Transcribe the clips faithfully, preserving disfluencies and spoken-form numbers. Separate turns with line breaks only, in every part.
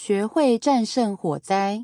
学会战胜火灾。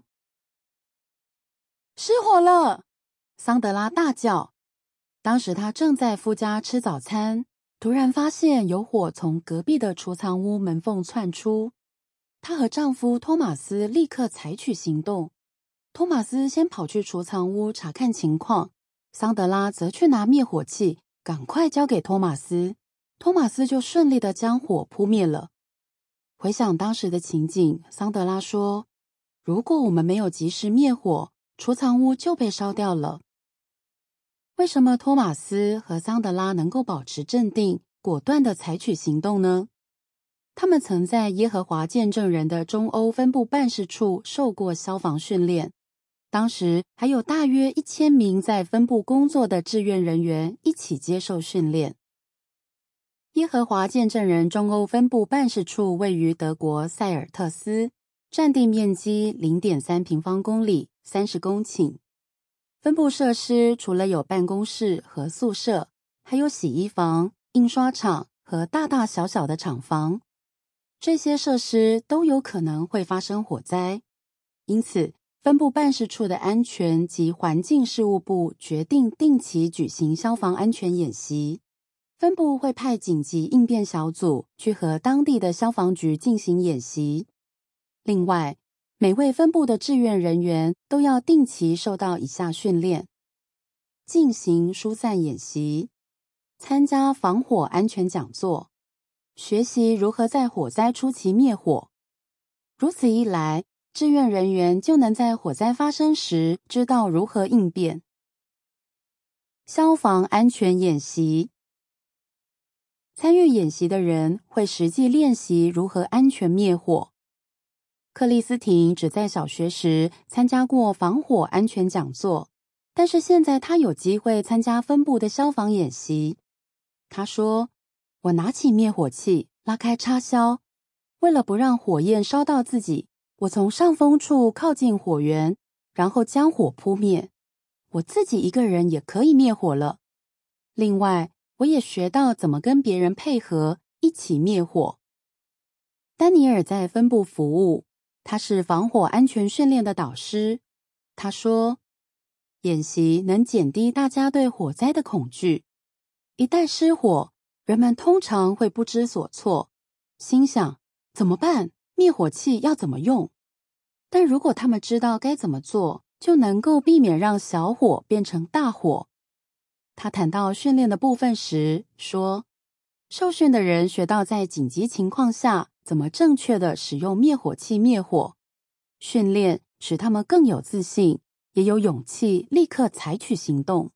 失火了！桑德拉大叫。当时她正在夫家吃早餐，突然发现有火从隔壁的储藏屋门缝窜出。她和丈夫托马斯立刻采取行动。托马斯先跑去储藏屋查看情况，桑德拉则去拿灭火器，赶快交给托马斯。托马斯就顺利地将火扑灭了。回想当时的情景，桑德拉说，如果我们没有及时灭火，储藏屋就被烧掉了。为什么托马斯和桑德拉能够保持镇定，果断地采取行动呢？他们曾在耶和华见证人的中欧分部办事处受过消防训练，当时还有大约一千名在分部工作的志愿人员一起接受训练。耶和华见证人中欧分部办事处位于德国塞尔特斯，占地面积 零点三平方公里，三十公顷。分部设施除了有办公室和宿舍，还有洗衣房、印刷厂和大大小小的厂房。这些设施都有可能会发生火灾，因此分部办事处的安全及环境事务部决定定期举行消防安全演习。分部会派紧急应变小组去和当地的消防局进行演习。另外，每位分部的志愿人员都要定期受到以下训练：进行疏散演习，参加防火安全讲座，学习如何在火灾初期灭火。如此一来，志愿人员就能在火灾发生时知道如何应变。消防安全演习，参与演习的人会实际练习如何安全灭火。克里斯汀只在小学时参加过防火安全讲座，但是现在他有机会参加分部的消防演习。他说，我拿起灭火器，拉开插销，为了不让火焰烧到自己，我从上风处靠近火源，然后将火扑灭。我自己一个人也可以灭火了。另外，我也学到怎么跟别人配合，一起灭火。丹尼尔在分部服务，他是防火安全训练的导师。他说，演习能减低大家对火灾的恐惧。一旦失火，人们通常会不知所措，心想，怎么办？灭火器要怎么用？但如果他们知道该怎么做，就能够避免让小火变成大火。他谈到训练的部分时说，受训的人学到在紧急情况下怎么正确地使用灭火器灭火。训练使他们更有自信，也有勇气立刻采取行动。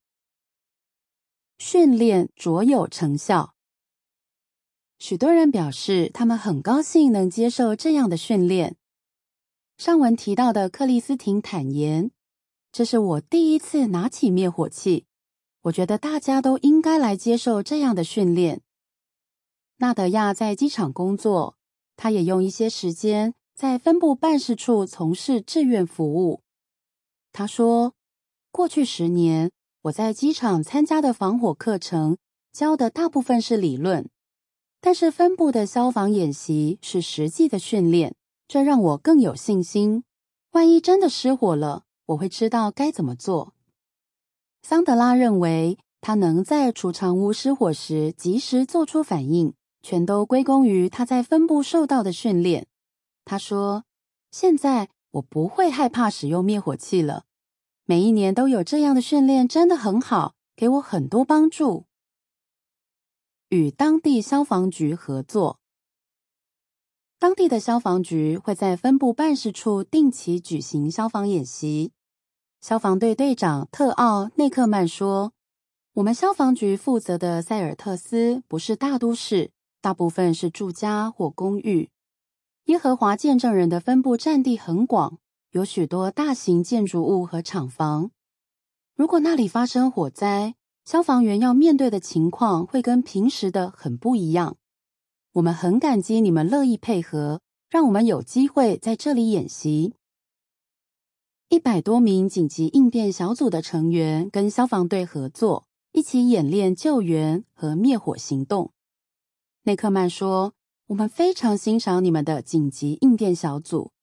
训练卓有成效。许多人表示他们很高兴能接受这样的训练。上文提到的克里斯汀坦言，这是我第一次拿起灭火器，我觉得大家都应该来接受这样的训练。纳德亚在机场工作，他也用一些时间在分部办事处从事志愿服务。他说，过去十年，我在机场参加的防火课程教的大部分是理论，但是分部的消防演习是实际的训练，这让我更有信心。万一真的失火了，我会知道该怎么做。桑德拉认为，他能在储藏屋失火时及时做出反应，全都归功于他在分部受到的训练。他说，现在我不会害怕使用灭火器了。每一年都有这样的训练真的很好，给我很多帮助。与当地消防局合作。当地的消防局会在分部办事处定期举行消防演习。消防队队长特奥内克曼说，我们消防局负责的塞尔特斯不是大都市，大部分是住家或公寓。耶和华见证人的分部占地很广，有许多大型建筑物和厂房。如果那里发生火灾，消防员要面对的情况会跟平时的很不一样。我们很感激你们乐意配合，让我们有机会在这里演习。一百多名紧急应变小组的成员跟消防队合作，一起演练救援和灭火行动。内克曼说，我们非常欣赏你们的紧急应变小组，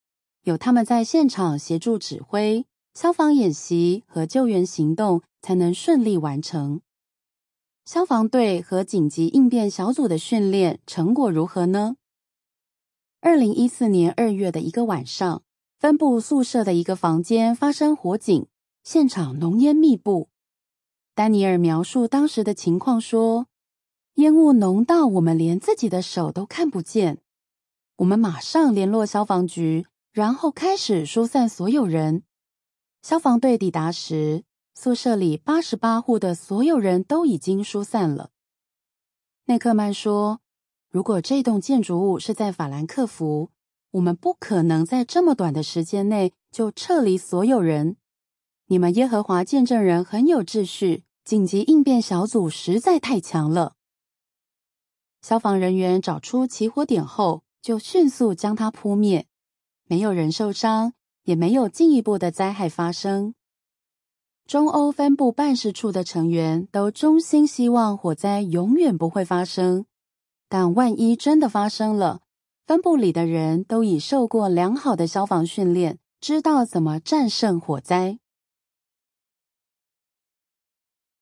有他们在现场协助指挥，消防演习和救援行动才能顺利完成。消防队和紧急应变小组的训练成果如何呢？二零一四年二月的一个晚上，分部宿舍的一个房间发生火警，现场浓烟密布。丹尼尔描述当时的情况说，烟雾浓到我们连自己的手都看不见。我们马上联络消防局，然后开始疏散所有人。消防队抵达时，宿舍里八十八户的所有人都已经疏散了。内克曼说，如果这栋建筑物是在法兰克福，我们不可能在这么短的时间内就撤离所有人。你们耶和华见证人很有秩序，紧急应变小组实在太强了。消防人员找出起火点后，就迅速将它扑灭，没有人受伤，也没有进一步的灾害发生。中欧分部办事处的成员都衷心希望火灾永远不会发生，但万一真的发生了，分部里的人都已受过良好的消防训练，知道怎么战胜火灾。